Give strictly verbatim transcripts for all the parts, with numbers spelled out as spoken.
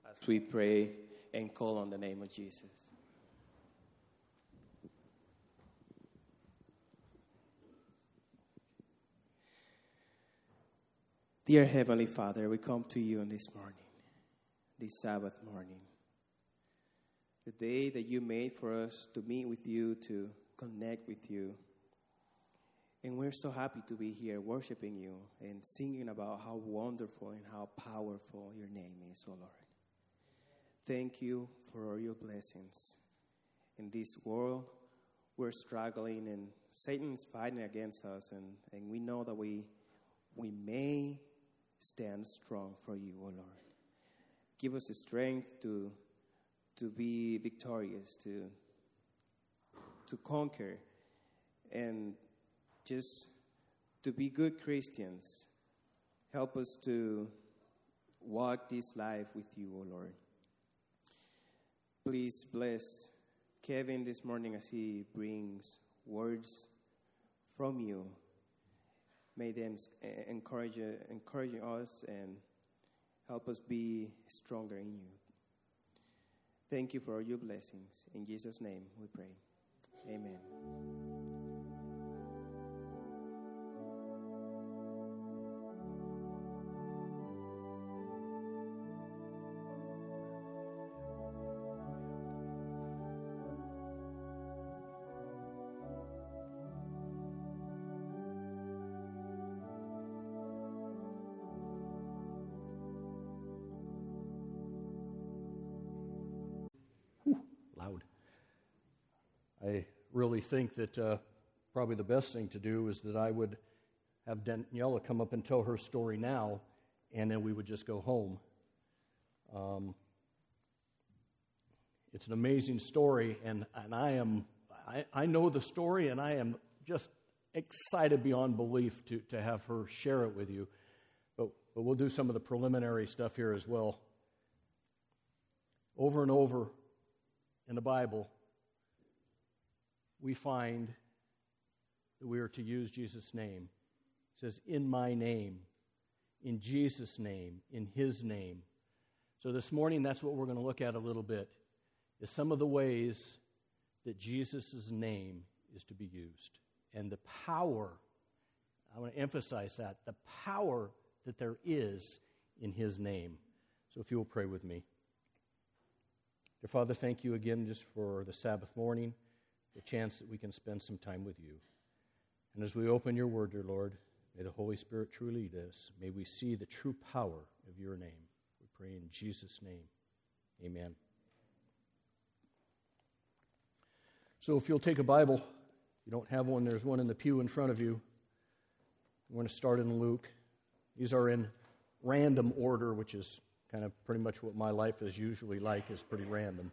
as we pray and call on the name of Jesus. Dear Heavenly Father, we come to you on this morning, this Sabbath morning, the day that you made for us to meet with you, to connect with you. And we're so happy to be here worshiping you and singing about how wonderful and how powerful your name is, O Lord. Thank you for all your blessings. In this world, we're struggling and Satan is fighting against us, and, and we know that we we may stand strong for you, O Lord. Give us the strength to to be victorious, to to conquer, and just to be good Christians. Help us to walk this life with you, O Lord. Please bless Kevin this morning as he brings words from you. May them encourage, encourage us and help us be stronger in you. Thank you for all your blessings. In Jesus' name we pray. Amen. Loud. I really think that uh, probably the best thing to do is that I would have Daniela come up and tell her story now, and then we would just go home. Um, it's an amazing story, and, and I am I, I know the story, and I am just excited beyond belief to, to have her share it with you. But, but we'll do some of the preliminary stuff here as well. Over and over in the Bible, we find that we are to use Jesus' name. It says, in my name, in Jesus' name, in his name. So this morning, that's what we're going to look at a little bit, is some of the ways that Jesus' name is to be used. And the power, I want to emphasize that, the power that there is in his name. So if you will pray with me. Dear Father, thank you again just for the Sabbath morning, the chance that we can spend some time with you. And as we open your word, dear Lord, may the Holy Spirit truly lead us. May we see the true power of your name. We pray in Jesus' name. Amen. So if you'll take a Bible, if you don't have one, there's one in the pew in front of you. We're going to start in Luke. These are in random order, which is kind of pretty much what my life is usually like, is pretty random.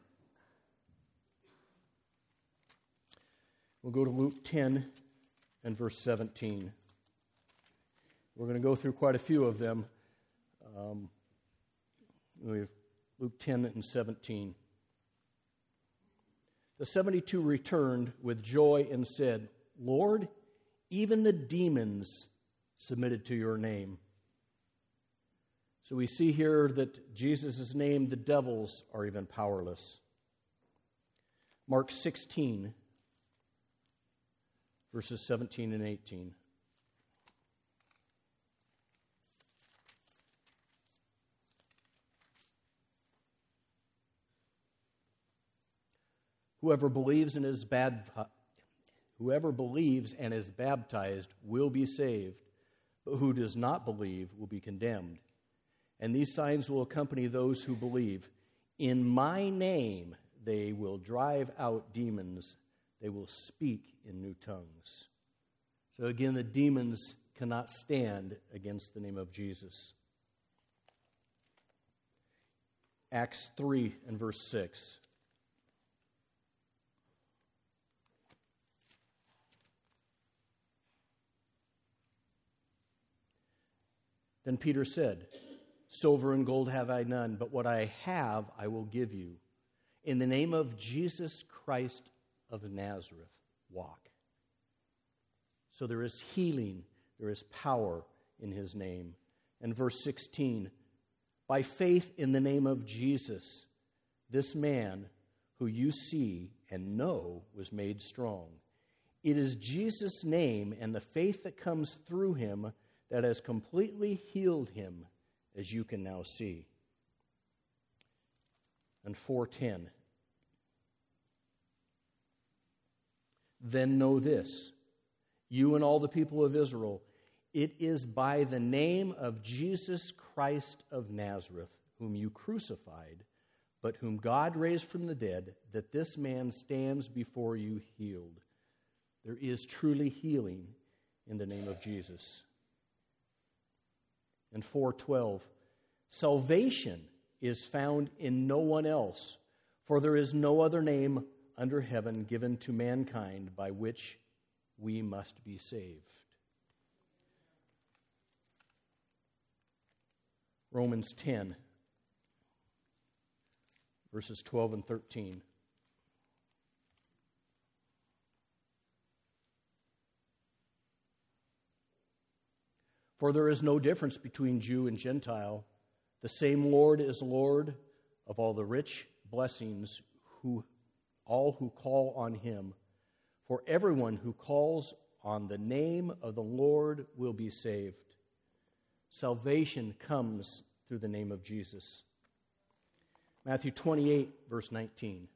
We'll go to Luke ten and verse seventeen. We're going to go through quite a few of them. Um, we have Luke ten and seventeen. The seventy-two returned with joy and said, Lord, even the demons submitted to your name. So we see here that Jesus' name, the devils are even powerless. Mark sixteen, verses seventeen and eighteen. Whoever believes and is bad, whoever believes and is baptized will be saved, but who does not believe will be condemned. And these signs will accompany those who believe. In my name they will drive out demons. They will speak in new tongues. So again, the demons cannot stand against the name of Jesus. Acts three and verse six. Then Peter said, Silver and gold have I none, but what I have I will give you. In the name of Jesus Christ of Nazareth, walk. So there is healing, there is power in his name. And verse sixteen, by faith in the name of Jesus, this man who you see and know was made strong. It is Jesus' name and the faith that comes through him that has completely healed him, as you can now see. And four ten. Then know this, you and all the people of Israel, it is by the name of Jesus Christ of Nazareth, whom you crucified, but whom God raised from the dead, that this man stands before you healed. There is truly healing in the name of Jesus. And four twelve, salvation is found in no one else, for there is no other name under heaven given to mankind by which we must be saved. Romans ten, verses twelve and thirteen. For there is no difference between Jew and Gentile. The same Lord is Lord of all the rich blessings, who all who call on him. For everyone who calls on the name of the Lord will be saved. Salvation comes through the name of Jesus. Matthew twenty-eight, verse nineteen.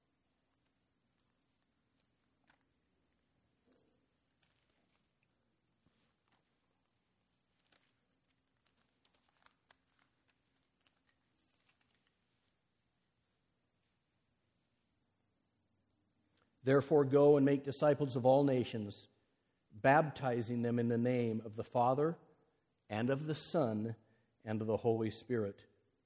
Therefore, go and make disciples of all nations, baptizing them in the name of the Father and of the Son and of the Holy Spirit.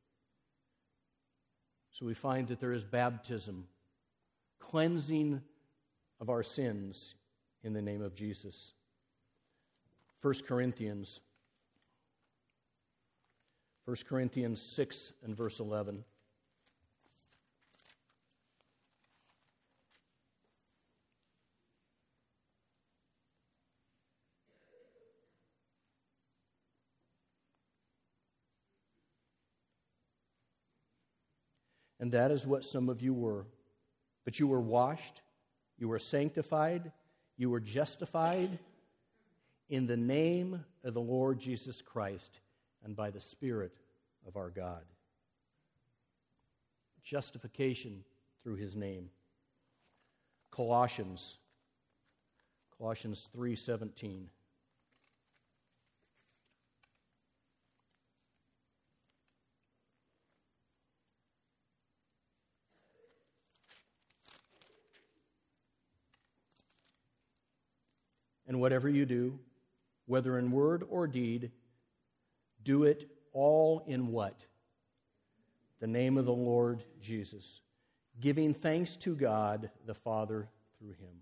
So we find that there is baptism, cleansing of our sins in the name of Jesus. First Corinthians, First Corinthians six and verse eleven. And that is what some of you were. But you were washed, you were sanctified, you were justified in the name of the Lord Jesus Christ and by the Spirit of our God. Justification through his name. Colossians, Colossians three seventeen. And whatever you do, whether in word or deed, do it all in what? The name of the Lord Jesus, giving thanks to God the Father through him.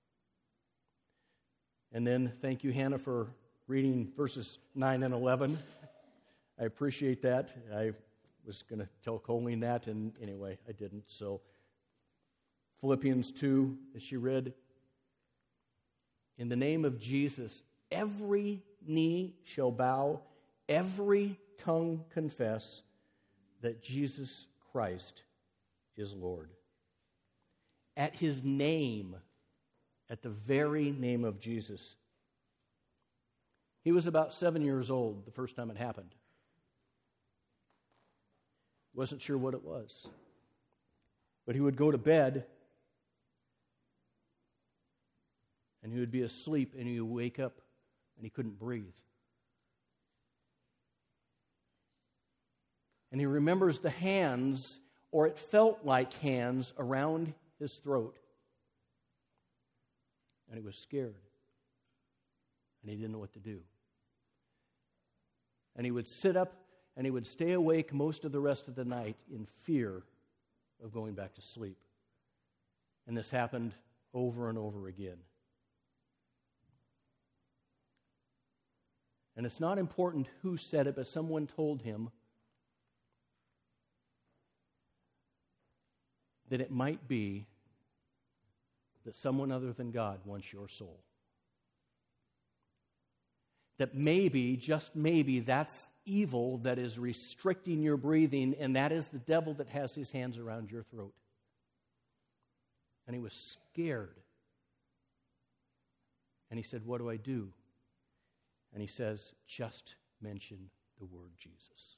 And then thank you, Hannah, for reading verses nine and eleven. I appreciate that. I was going to tell Colleen that, and anyway, I didn't. So Philippians two, as she read, in the name of Jesus, every knee shall bow, every tongue confess that Jesus Christ is Lord. At his name, at the very name of Jesus. He was about seven years old the first time it happened. Wasn't sure what it was. But he would go to bed, and he would be asleep, and he would wake up, and he couldn't breathe. And he remembers the hands, or it felt like hands, around his throat. And he was scared. And he didn't know what to do. And he would sit up, and he would stay awake most of the rest of the night in fear of going back to sleep. And this happened over and over again. And it's not important who said it, but someone told him that it might be that someone other than God wants your soul. That maybe, just maybe, that's evil that is restricting your breathing, and that is the devil that has his hands around your throat. And he was scared. And he said, what do I do? And he says, just mention the word Jesus.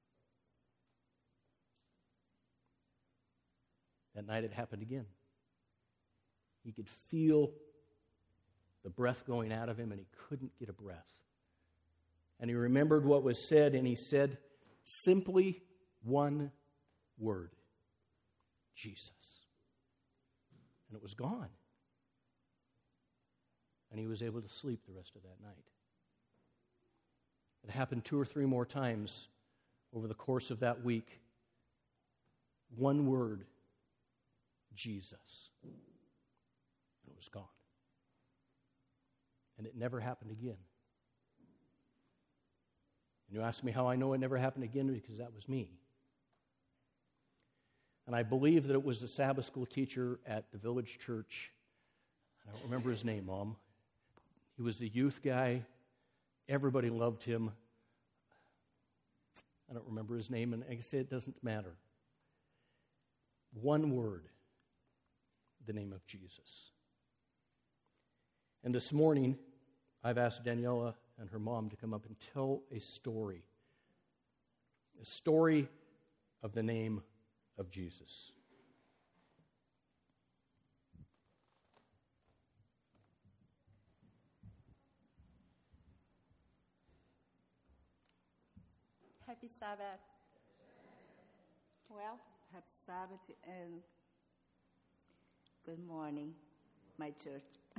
That night it happened again. He could feel the breath going out of him, and he couldn't get a breath. And he remembered what was said, and he said simply one word, Jesus. And it was gone. And he was able to sleep the rest of that night. It happened two or three more times over the course of that week. One word, Jesus. And it was gone. And it never happened again. And you ask me how I know it never happened again, because that was me. And I believe that it was a Sabbath school teacher at the village church. I don't remember his name, Mom. He was the youth guy. Everybody loved him. I don't remember his name, and I say it doesn't matter. One word, the name of Jesus. And this morning, I've asked Daniela and her mom to come up and tell a story. A story of the name of Jesus. Happy Sabbath. Well, Happy Sabbath and good morning, my church.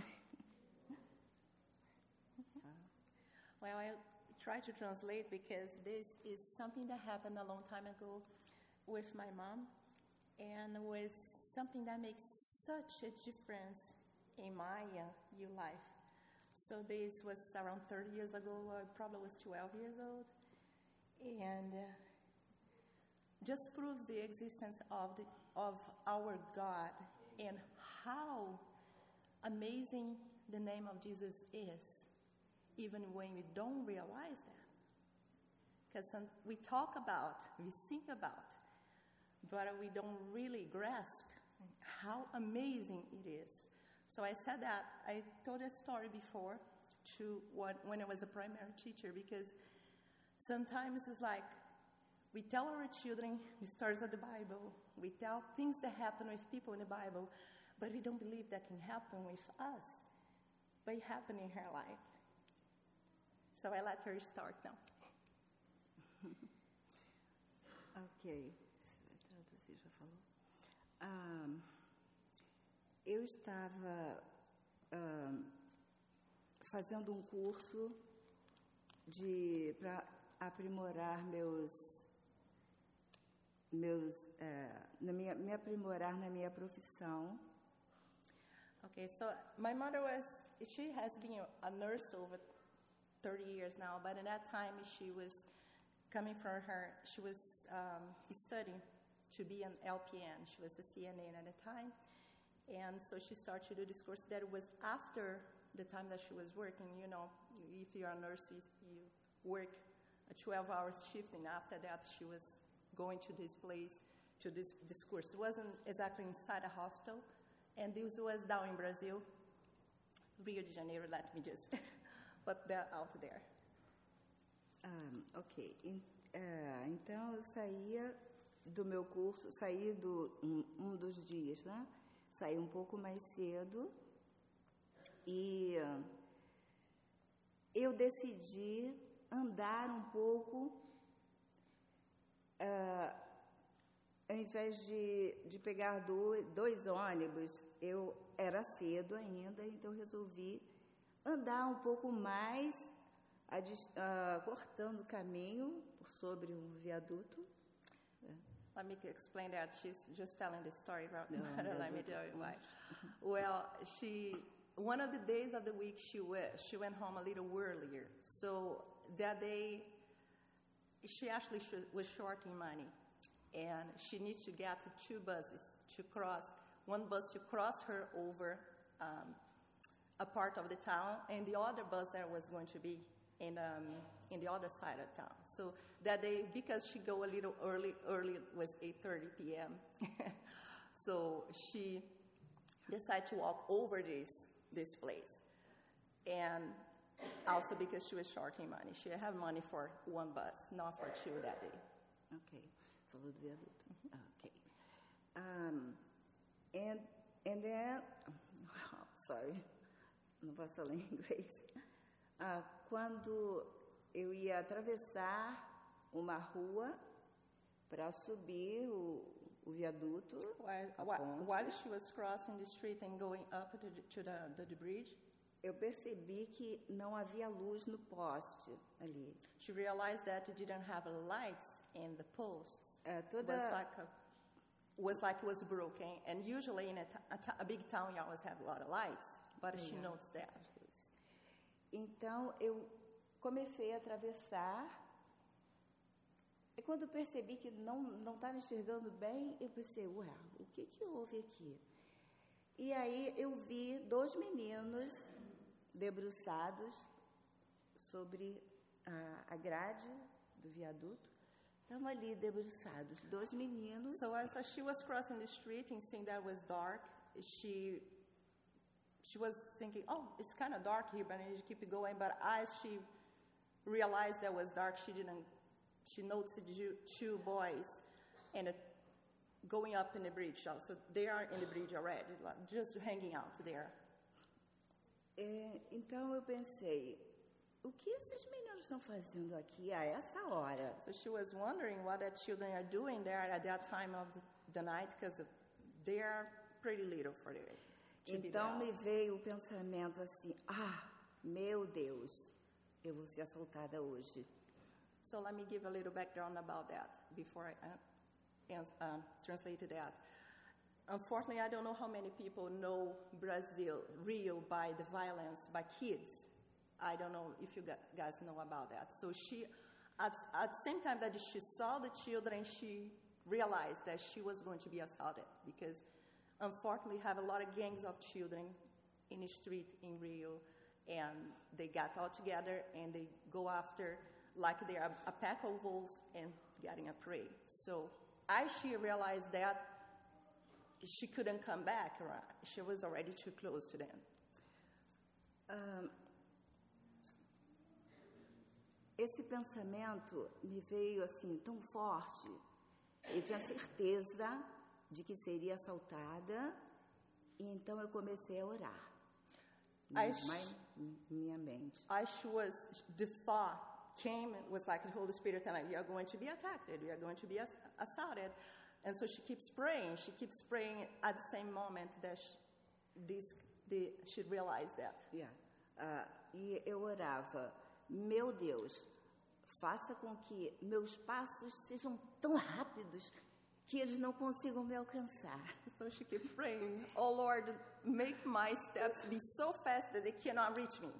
well, I try to translate because this is something that happened a long time ago with my mom, and was something that makes such a difference in my uh, new life. So this was around thirty years ago. I probably was twelve years old. And uh, just proves the existence of the, of our God and how amazing the name of Jesus is, even when we don't realize that. Because we talk about, we think about, but we don't really grasp how amazing it is. So I said that, I told a story before to what, when I was a primary teacher, because sometimes it's like we tell our children the stories of the Bible. We tell things that happen with people in the Bible, but we don't believe that can happen with us. But it happened in her life. So I let her start now. Ok. Traduzir, já falou. Um, eu estava um, fazendo um curso de para aprimorar meus meus é, na minha me aprimorar na minha profissão. Okay, so my mother was she has been a nurse over thirty years now, but in that time she was coming from her she was um, studying to be an L P N. She was a C N A at the time, and so she started to do this course that was after the time that she was working. You know, if you're a nurse, you, you work a twelve-hour shift, and after that she was going to this place, to this, this course. It wasn't exactly inside a hostel, and this was down in Brazil, Rio de Janeiro, let me just put that out there. Um, ok. In, uh, então, eu saía do meu curso, saí do, um, um dos dias, né? Saí um pouco mais cedo e uh, eu decidi andar um pouco, uh, ao invés de, de pegar dois, dois ônibus, eu era cedo ainda, então resolvi andar um pouco mais, a, uh, cortando o caminho por sobre um viaduto. Let me explain that. She's just telling the story right no, now. No, Let me tell you why. Well, she one of the days of the week she went, she went home a little earlier. So that day, she actually sh- was short in money, and she needs to get two buses to cross. One bus to cross her over um, a part of the town, and the other bus that was going to be in um, in the other side of town. So that day, because she go a little early, early it was eight thirty p.m. So she decided to walk over this this place, and also because she was short in money. She had money for one bus, not for two that day. Okay, falou do viaduto. Okay, um, and and then, oh, sorry, não posso falar em inglês. Uh, quando eu ia atravessar uma rua para subir o, o viaduto, While, a while, ponte, while she was crossing the street and going up to the, to the, the, the bridge, eu percebi que não havia luz no poste ali. she realized that it didn't have lights in the posts. É, It toda was like a, was like it was broken. And usually in a, t- a, t- a big town, you always have a lot of lights. But she Yeah. notes that. Então eu comecei a atravessar. E quando eu percebi que não não estava enxergando bem, eu pensei, ué, o que que houve aqui? E aí eu vi dois meninos debruçados sobre a, a grade do viaduto. Estavam ali debruçados, dois meninos. So as, as she was crossing the street and seeing that it was dark, she she was thinking, oh, it's kind of dark here, but I need to keep it going. But as she realized that it was dark, she didn't. She noticed two, two boys and it, going up in the bridge. So they are in the bridge already, like, just hanging out there. É, então eu pensei, o que esses meninos estão fazendo aqui a essa hora? So she was wondering what the children are doing there at that time of the, the night, because they are pretty little for it. to be Então there. me veio o pensamento assim, ah, meu Deus, eu vou ser assaltada hoje. So let me give a little background about that before I uh, ans- um, translated that. Unfortunately, I don't know how many people know Brazil, Rio, by the violence by kids. I don't know if you gu- guys know about that. So she, at, at the same time that she saw the children, she realized that she was going to be assaulted because unfortunately have a lot of gangs of children in the street in Rio, and they got all together and they go after like they're a, a pack of wolves and getting a prey. So as she realized that, she couldn't come back. Right? She was already too close to them. Ah, esse pensamento me veio assim tão forte. Eu tinha certeza de que seria assaltada, e então eu comecei a orar. I Em sh- mai- minha mente. As she was, the thought came, it was like the Holy Spirit telling her, you are going to be attacked, you are going to be ass- assaulted. And so she keeps praying, she keeps praying at the same moment that she, this, the, she realized that. Yeah. Ah, e eu orava, meu Deus, faça com que meus passos sejam tão rápidos que eles não consigam me alcançar. So she keeps praying, oh Lord, make my steps be so fast that they cannot reach me.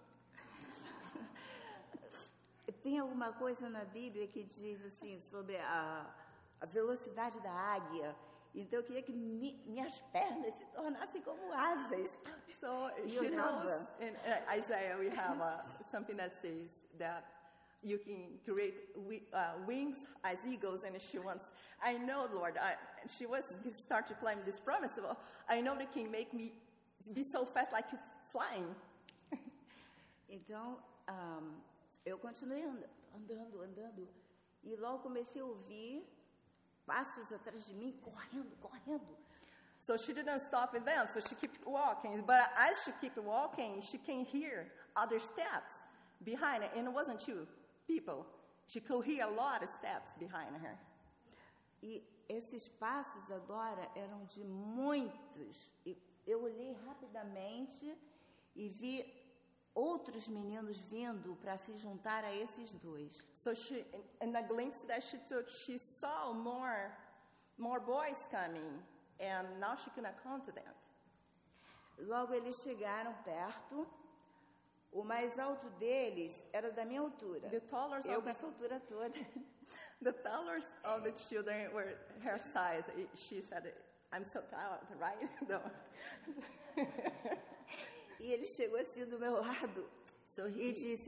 Tem alguma coisa na Bíblia que diz assim sobre a, a velocidade da águia. Então eu queria que mi, minhas pernas se tornassem como asas. So E she knows, orava. in uh, Isaiah we have uh, something that says that you can create wi- uh, wings as eagles, and she wants, I know, Lord, I, she was start to claim this promise, well, I know that can make me be so fast like you flying. Então ahm, eu continuei and- andando, andando, e logo comecei a ouvir passos atrás de mim, correndo, correndo. So she didn't stop it then, so she kept walking. But as she kept walking, she can hear other steps behind her, and it wasn't two people. She could hear a lot of steps behind her. E esses passos agora eram de muitos. E eu olhei rapidamente e vi outros meninos vindo para se juntar a esses dois. So she, in, in the glimpse that she took, she saw more, more boys coming, and now she couldn't count them. Logo eles chegaram perto. O mais alto deles era da minha altura. The tallest Eu of com the, essa altura toda. the tallest of the children were her size. She said, "I'm so tall, right?" No. E ele chegou assim do meu lado So e he, disse,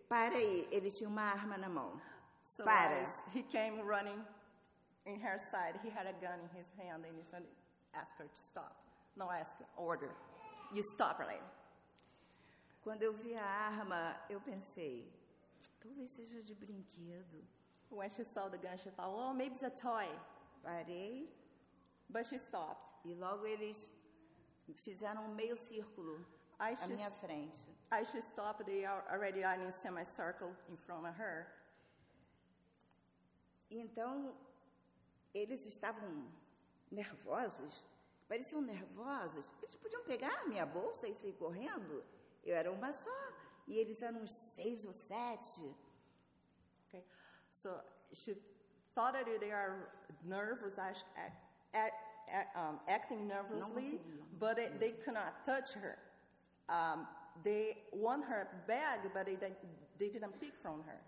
para aí, ele tinha uma arma na mão. So Para. as he came running in her side, he had a gun in his hand, and he said, ask her to stop. No, ask her, order. You stop, right? Quando eu vi a arma, eu pensei, talvez seja de brinquedo. When she saw the gun, she thought, well, maybe it's a toy. Parei But she stopped. e logo eles fizeram um meio círculo I à should- minha frente. As she stopped, they are already are in a semicircle in front of her. Então, eles estavam nervosos, pareciam nervosos. Eles podiam pegar a minha bolsa e sair correndo. Eu era uma só, e eles eram uns seis ou sete. Okay, so she thought that they are nervous, act, act, act, um, acting nervously, conseguiam. but they, they could not touch her. Um, they want her bag, but they, they didn't pick from her.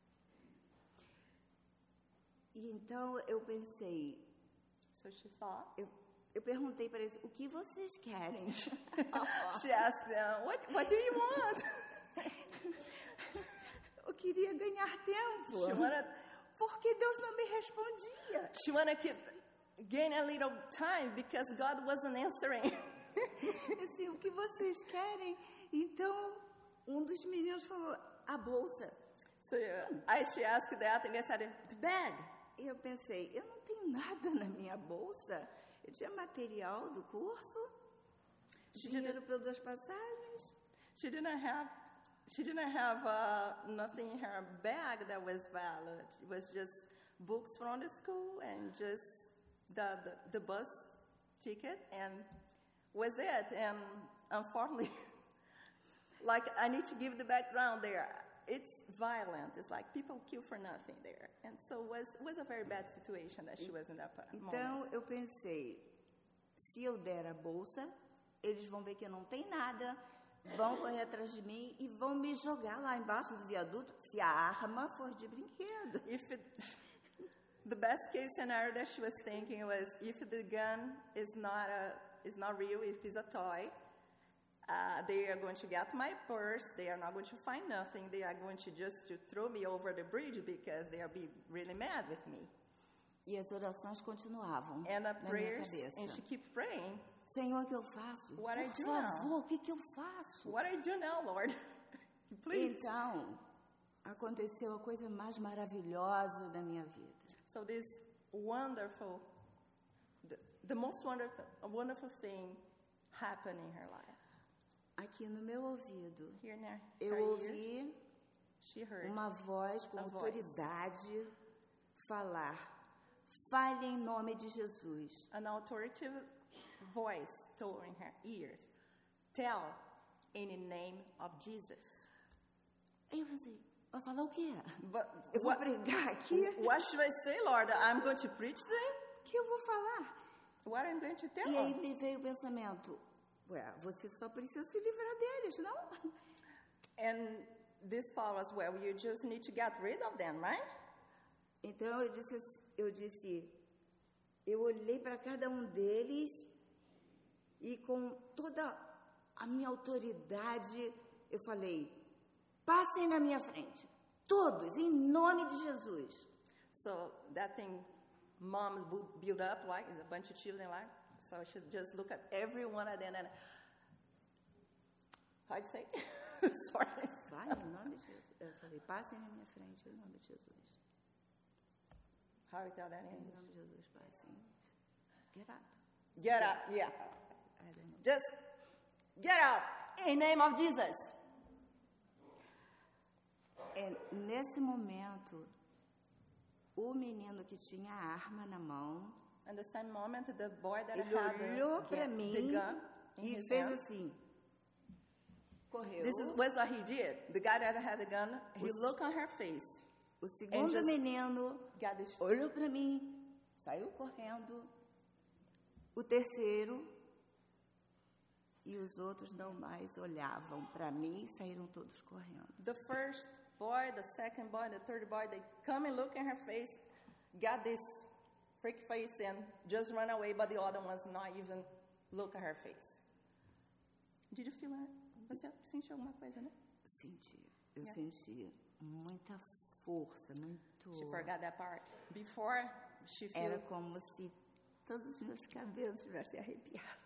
E então eu pensei, So she thought. eu, eu perguntei para eles, o que vocês querem? She asked them, what, what do you want? Eu queria ganhar tempo, She wanted, porque Deus não me respondia. she wanted to keep, gain a little time because God wasn't answering. Assim, o que vocês querem? Então, um dos meninos falou, a bolsa. So uh, I, she asked that, and they said, the bag. E eu pensei, eu não tenho nada na minha bolsa. Eu tinha material do curso, dinheiro para duas passagens. She didn't have, she didn't have uh, nothing in her bag that was valid. It was just books from the school and just the, the, the bus ticket, and was it. And unfortunately, like I need to give the background there. It's violent. It's like people kill for nothing there. And so it was, was a very bad situation that she was in that moment. Então, eu pensei, se eu der a bolsa, eles vão ver que eu não tenho nada, vão correr atrás de mim e vão me jogar lá embaixo do viaduto, se a arma for de brinquedo. If it, the best case scenario that she was thinking was if the gun is not a is not real, if it's a toy, uh, they are going to get my purse. They are not going to find nothing. They are going to just to throw me over the bridge because they are be really mad with me. E as orações continuavam And the na minha prayers, cabeça. and she keep praying. Senhor, o que eu faço? What I Por do now? favor, o que, que eu faço? What I do now, Lord? Please. Então, aconteceu a coisa mais maravilhosa da minha vida. So this wonderful, the, the most wonderful, wonderful thing happened in her life. Aqui no meu ouvido, Here now, eu her ear, ouvi she heard uma voz com A voice. autoridade falar: fale em nome de Jesus. an authoritative voice told in her ears, tell in the name of Jesus. Aí eu pensei, vai falar o quê? But Eu vou what, pregar aqui? what should I say, Lord? I'm going to preach them? O que eu vou falar? What I'm going to tell? E aí me veio o pensamento, ué, você só precisa se livrar deles, não? And this thought was, well, you just need to get rid of them, right? Então eu disse, ass- eu disse, eu olhei para cada um deles e com toda a minha autoridade, eu falei, passem na minha frente, todos, em nome de Jesus. So that thing moms bu- build up, like, is a bunch of children, like, so she just look at every one of them and, how'd you say? Sorry. Vai, em nome de Jesus. Eu falei, passem na minha frente, em nome de Jesus. How do you tell that in Em English? nome de Jesus, passem. Get up. Get out, yeah. I don't know. Just get out in the name of Jesus. É, nesse momento, o menino que tinha a arma na mão, And the same moment, the boy that ele had the, olhou para the mim gun in e his fez hand, assim. Correu. this is was what he did. The guy that had the gun, he Was- looked on her face, O segundo just- menino got this. olhou para mim, saiu correndo. O terceiro e os outros não mais olhavam para mim e saíram todos correndo. The first boy, the second boy, the third boy, they come and look in her face, got this freak face and just run away, but the other ones not even look at her face. Did you feel that? Você sentiu alguma coisa, né? Senti. eu Yeah. senti muita força, muito... She forgot that part. Before, she Era felt como se todos os meus cabelos tivessem arrepiado.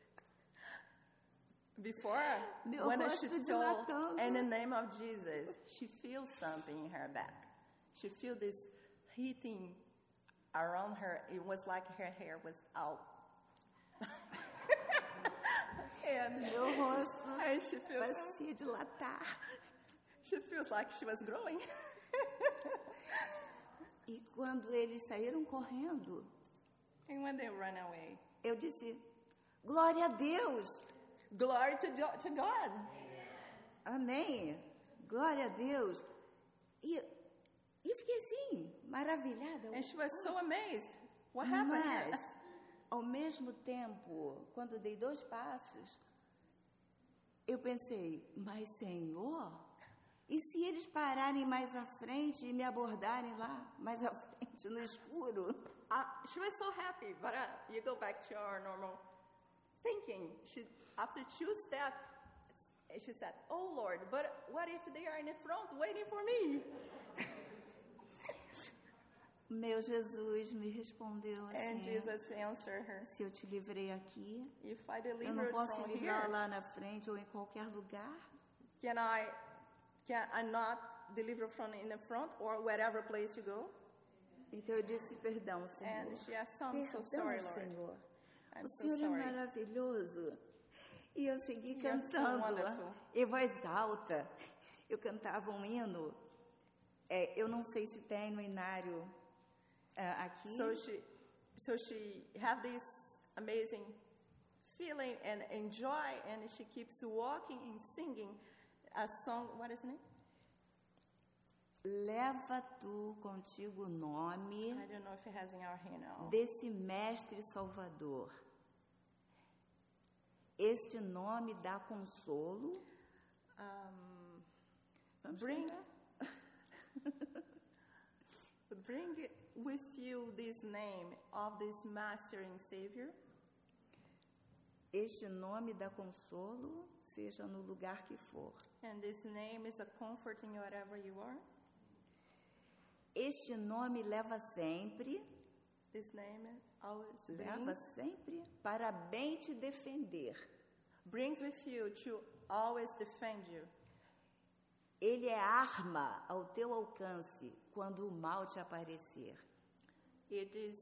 before Meu when rosto she told dilatando. in the name of Jesus, she feels something in her back. She feels this heating around her. It was like her hair was out. and, Meu rosto and she feels parecia dilatar. she feels like she was growing. E quando eles saíram correndo, And when they run away, eu disse, glória a Deus. glory to, Jo- to God. Amém. Glória a Deus. E, e fiquei assim, maravilhada. And she was so amazed. What happened here? Mas, ao mesmo tempo, quando dei dois passos, eu pensei, mas Senhor, e se eles pararem mais à frente e me abordarem lá, mais à frente, no escuro? Uh, she was so happy, but uh, you go back to our normal thinking. She, after two steps, she said, "Oh Lord, but what if they are in the front waiting for me?" Meu Jesus me respondeu And assim, Jesus answered her, se eu te livrei aqui, "If I eu deliver não it posso from te livrar here, lá na frente ou em qualquer lugar? can I, can I not deliver from in the front or wherever place you go?" Então eu disse, perdão, Senhor. And she asked, "I'm so Perdão, sorry, Lord. Senhor. I'm O so Senhor é sorry." maravilhoso. E eu segui You're so cantando wonderful. em voz alta. Eu cantava um hino. É, eu não sei se tem no inário ah, aqui. So she, so she had this amazing feeling and enjoy, and she keeps walking and singing a song. What is the name? Leva tu contigo o nome I don't know if it has in our hand now. desse mestre salvador. Este nome dá consolo. Um, Vamos bring, cantar? bring with you this name of this Master and Savior. Este nome dá consolo, seja no lugar que for. And this name is a comfort in wherever you are. Este nome leva sempre, This name always leva brings, sempre para bem te defender. brings with you to always defend you. Ele é arma ao teu alcance quando o mal te aparecer. It is,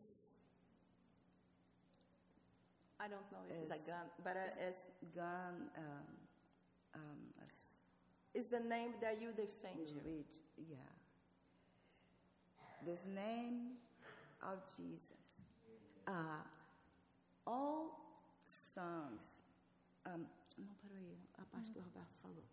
I don't know if it's a Is- gun, but uh, it's, Gun, um, um, as- it's the name that you defend you. read, yeah. This name of Jesus. Uh, all songs. Um, não parou aí, a parte que o Roberto falou.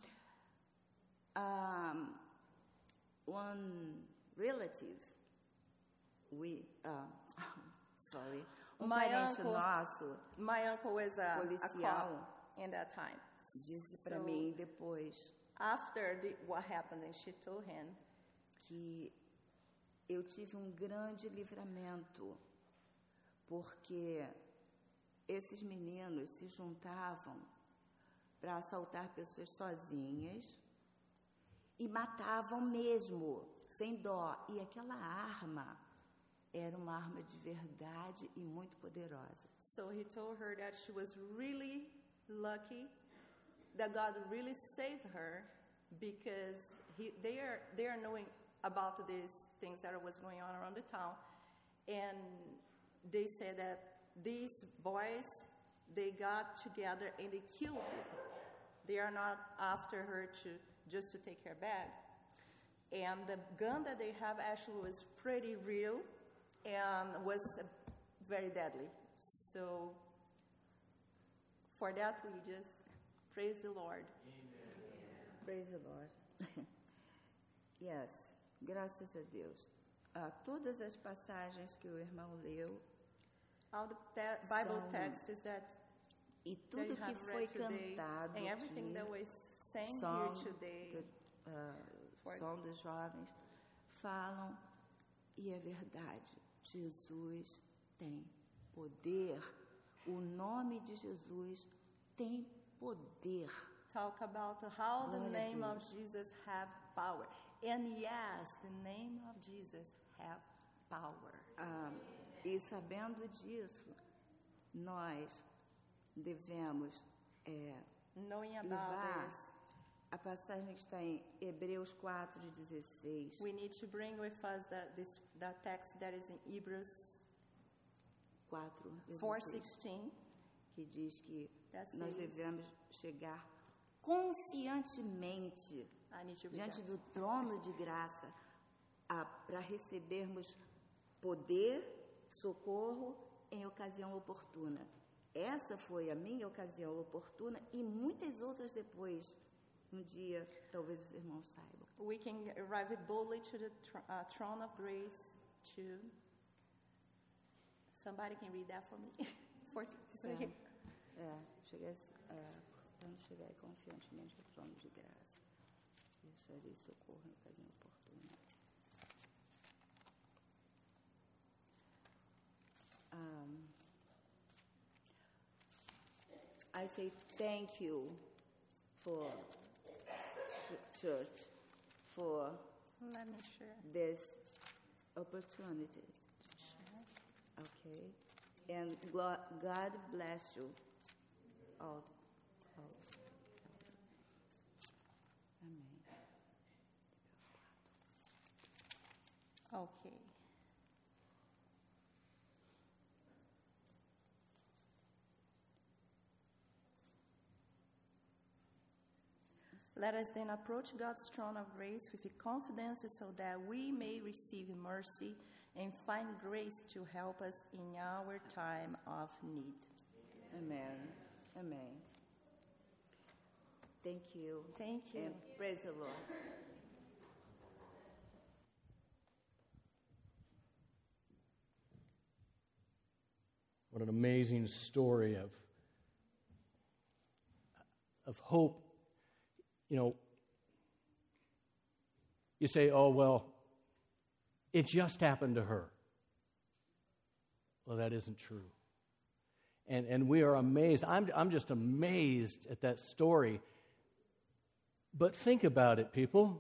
Um, one relative, we, uh, sorry, um My parente uncle- nosso My uncle was a, a Policial. cop in that time. disse para So, mim depois after the, what happened, and she told him, que eu tive um grande livramento, porque esses meninos se juntavam para assaltar pessoas sozinhas e matavam mesmo, sem dó. E aquela arma era uma arma de verdade e muito poderosa. so he told her that she was really lucky, that God really saved her, because he, they are they are knowing about these things that was going on around the town, and they said that these boys, they got together and they killed people. They are not after her to just to take her bag. And the gun that they have actually was pretty real and was uh, very deadly. So for that we just praise the Lord. Praise the Lord. Yes, graças a Deus. Ah, todas as passagens que o irmão leu All the te- Bible São- texts that, e that tudo you que have foi read today cantado and everything aqui, that was sang som, here today, do, ah, For- som dos jovens, falam, e é verdade, Jesus tem poder. O nome de Jesus tem poder. talk about how the Glória a name of Deus. Jesus have power. And yes, the name of Jesus have power. Ah, e sabendo disso, nós devemos é, Knowing about levar this, a passagem que está em Hebreus quatro, dezesseis. we need to bring with us that this that text that is in Hebrews quatro, four dezesseis, sixteen. que diz que That nós says- devemos chegar confiantemente I need to read diante that. do trono de graça para recebermos poder, socorro em ocasião oportuna. Essa foi a minha ocasião oportuna e muitas outras depois. Um dia, talvez os irmãos saibam. We can arrive boldly to the tr- uh, throne of grace. To somebody can read that for me. for it's right here. É, chegar, é, vamos chegar confiantemente ao trono de graça. E acharei socorro em ocasião oportuna. Um, I say thank you for ch- church for Let me share. this opportunity. Okay, and glo- God bless you all. all. Amém. Okay. Let us then approach God's throne of grace with confidence so that we may receive mercy and find grace to help us in our time of need. Amen. Amen. Thank you. Thank you. And praise the Lord. What an amazing story of, of hope. You know, you say, oh, well, it just happened to her. Well, that isn't true. And and we are amazed. I'm I'm just amazed at that story. But think about it, people.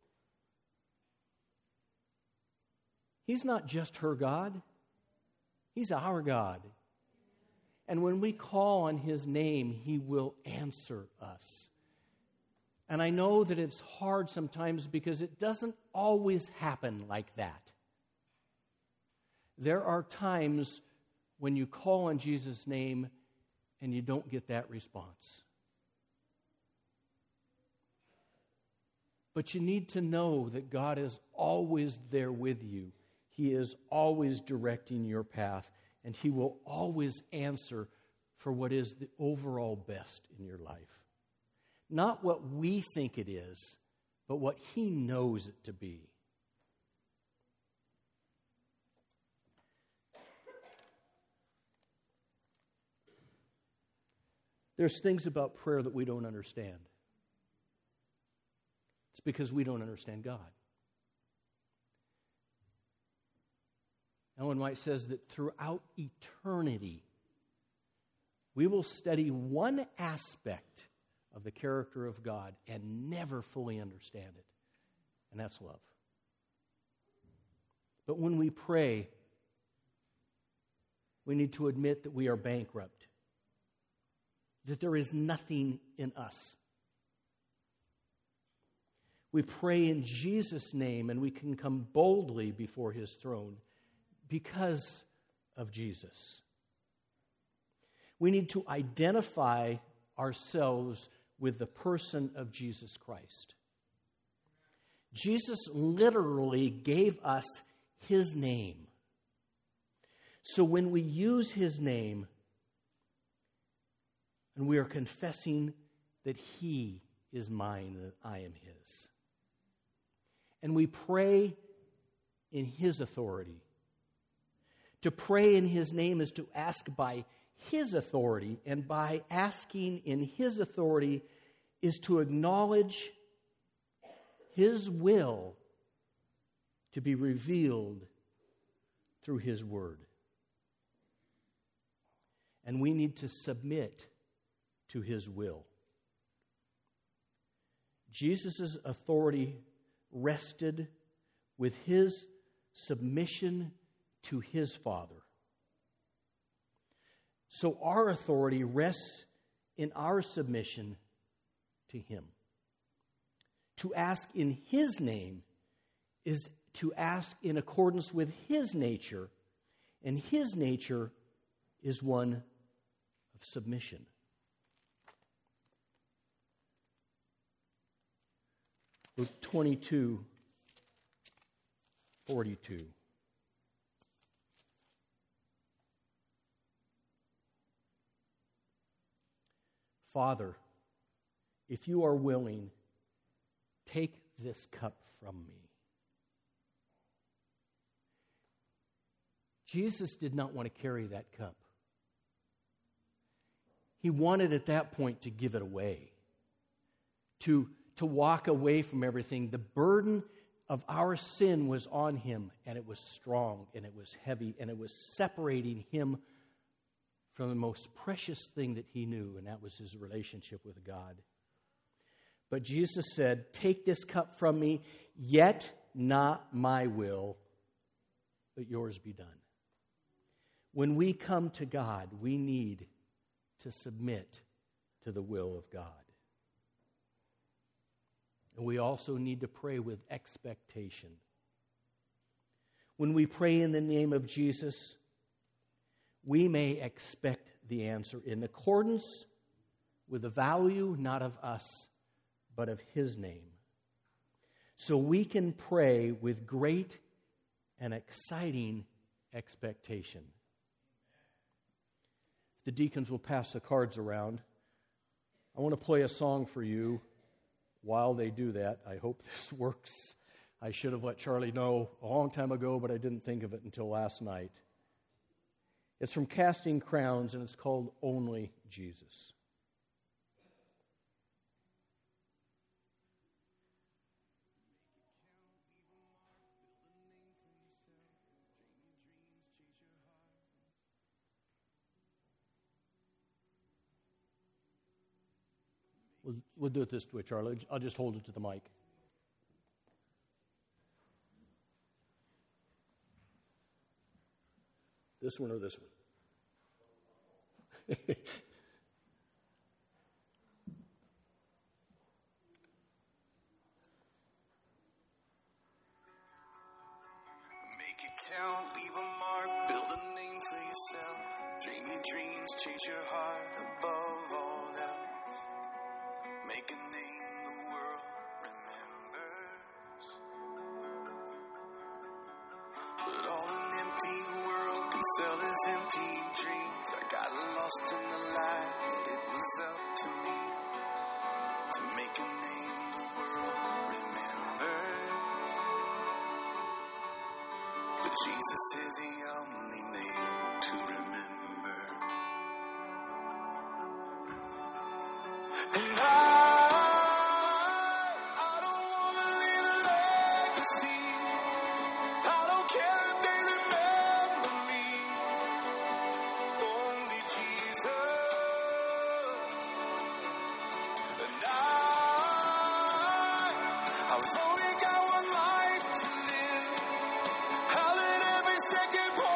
He's not just her God. He's our God. And when we call on His name, He will answer us. And I know that it's hard sometimes because it doesn't always happen like that. There are times when you call on Jesus' name and you don't get that response. But you need to know that God is always there with you. He is always directing your path, and He will always answer for what is the overall best in your life. Not what we think it is, but what He knows it to be. There's things about prayer that we don't understand. It's because we don't understand God. Ellen White says that throughout eternity, we will study one aspect of the character of God and never fully understand it, and that's love. But when we pray, we need to admit that we are bankrupt, that there is nothing in us. We pray in Jesus' name, and we can come boldly before His throne because of Jesus. We need to identify ourselves with the person of Jesus Christ. Jesus literally gave us His name. So when we use His name, and we are confessing that He is mine, that I am His, and we pray in His authority. To pray in His name is to ask by His authority, and by asking in His authority is to acknowledge His will to be revealed through His Word. And we need to submit to His will. Jesus' authority rested with his submission to his Father. So our authority rests in our submission to him. To ask in his name is to ask in accordance with his nature, and his nature is one of submission. Luke twenty-two, forty-two. Father, if you are willing, take this cup from me. Jesus did not want to carry that cup. He wanted at that point to give it away, to, to walk away from everything. The burden of our sin was on him, and it was strong, and it was heavy, and it was separating him from the most precious thing that he knew, and that was his relationship with God. But Jesus said, take this cup from me, yet not my will, but yours be done. When we come to God, we need to submit to the will of God. And we also need to pray with expectation. When we pray in the name of Jesus, we may expect the answer in accordance with the value not of us, but of his name. So we can pray with great and exciting expectation. The deacons will pass the cards around. I want to play a song for you while they do that. I hope this works. I should have let Charlie know a long time ago, but I didn't think of it until last night. It's from Casting Crowns, and it's called Only Jesus. We'll, we'll do it this way, Charlie. I'll just hold it to the mic. This one or this one? Make it count, leave a mark, build a name for yourself. Dream your dreams, chase your heart above all else. Make a name the world remembers. But all an empty world can sell is empty dreams. I got lost in the light, and it was up to me to make a name the world remembers. But Jesus is the only name to remember. And I I've only got one life to live. I'll let every second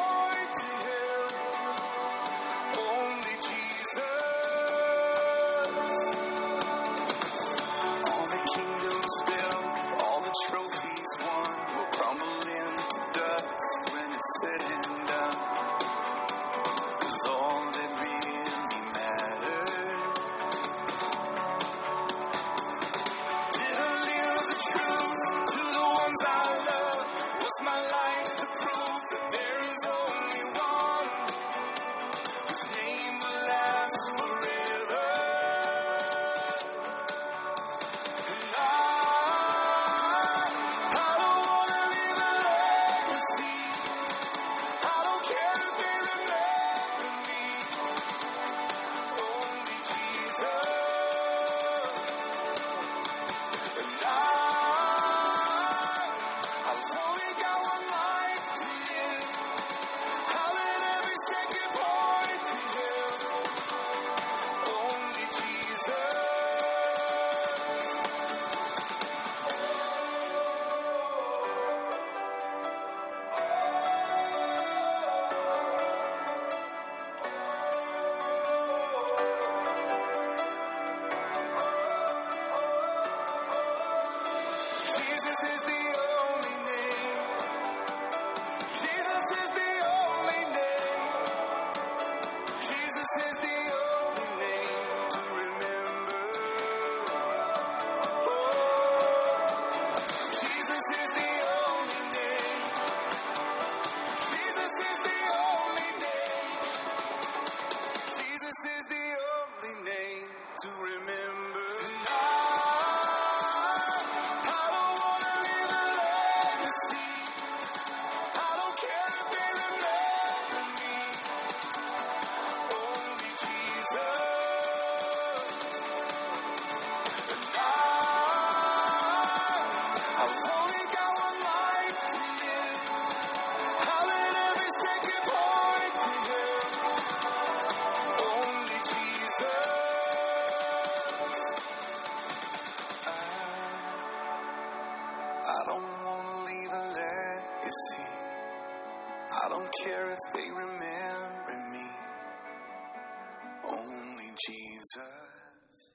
Jesus.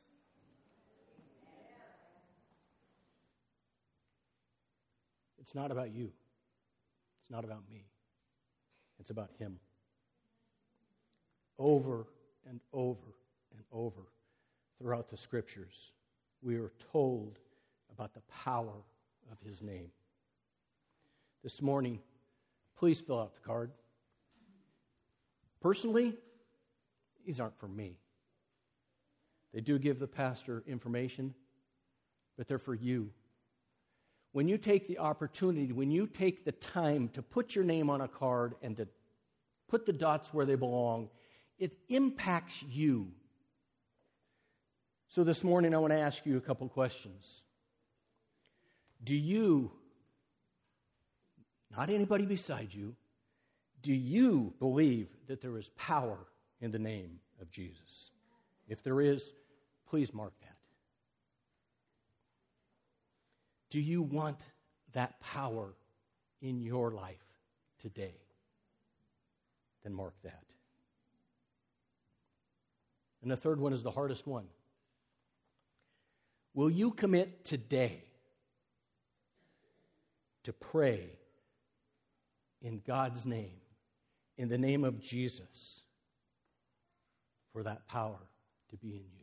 It's not about you. It's not about me. It's about him. Over and over and over throughout the scriptures, we are told about the power of his name. This morning, please fill out the card. Personally, these aren't for me. They do give the pastor information, but they're for you. When you take the opportunity, when you take the time to put your name on a card and to put the dots where they belong, it impacts you. So this morning, I want to ask you a couple questions. Do you, not anybody beside you, do you believe that there is power in the name of Jesus? If there is, please mark that. Do you want that power in your life today? Then mark that. And the third one is the hardest one. Will you commit today to pray in God's name, in the name of Jesus, for that power to be in you?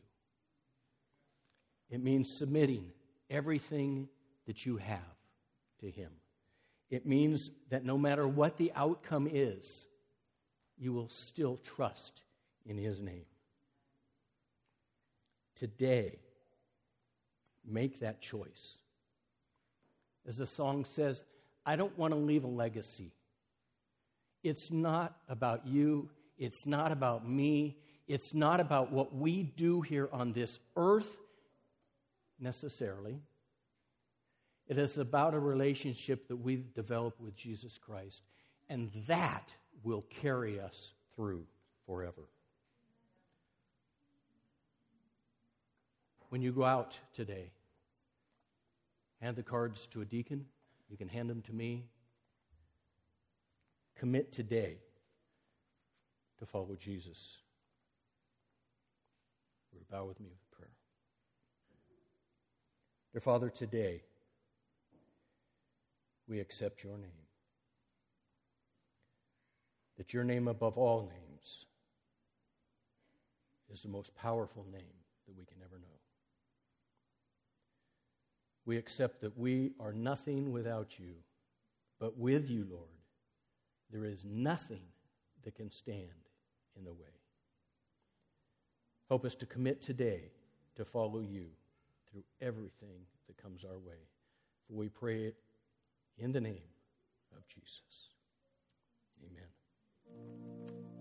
It means submitting everything that you have to him. It means that no matter what the outcome is, you will still trust in his name. Today, make that choice. As the song says, I don't want to leave a legacy. It's not about you. It's not about me. It's not about what we do here on this earth necessarily. It is about a relationship that we've developed with Jesus Christ, and that will carry us through forever. When you go out today, hand the cards to a deacon. You can hand them to me. Commit today to follow Jesus. Bow with me with prayer. Dear Father, today we accept your name. That your name above all names is the most powerful name that we can ever know. We accept that we are nothing without you, but with you, Lord, there is nothing that can stand in the way. Help us to commit today to follow you through everything that comes our way. For we pray it in the name of Jesus. Amen.